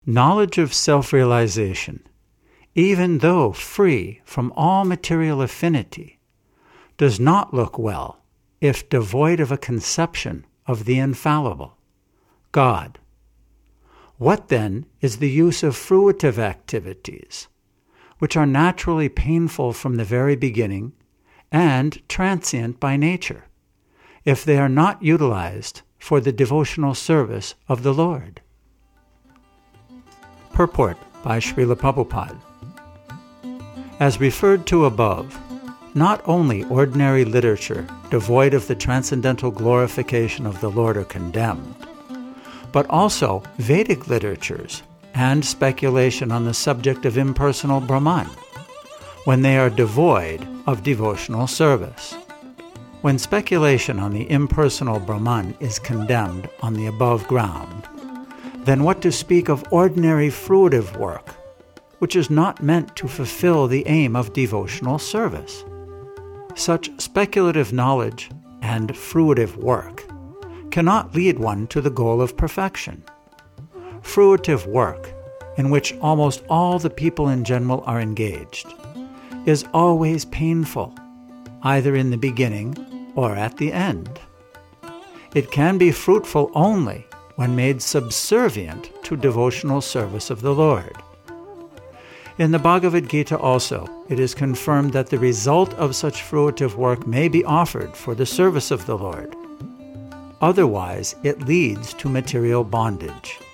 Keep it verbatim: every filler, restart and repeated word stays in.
Knowledge of self-realization, even though free from all material affinity, does not look well if devoid of a conception of the infallible, God. What then is the use of fruitive activities, which are naturally painful from the very beginning and transient by nature, if they are not utilized for the devotional service of the Lord? Purport by Srila Prabhupada. As referred to above, not only ordinary literature devoid of the transcendental glorification of the Lord are condemned, but also Vedic literatures and speculation on the subject of impersonal Brahman, when they are devoid of devotional service. When speculation on the impersonal Brahman is condemned on the above ground, then what to speak of ordinary fruitive work, which is not meant to fulfill the aim of devotional service? Such speculative knowledge and fruitive work cannot lead one to the goal of perfection. Fruitive work, in which almost all the people in general are engaged, is always painful, either in the beginning or at the end. It can be fruitful only when made subservient to devotional service of the Lord. In the Bhagavad Gita also, it is confirmed that the result of such fruitive work may be offered for the service of the Lord. Otherwise, it leads to material bondage.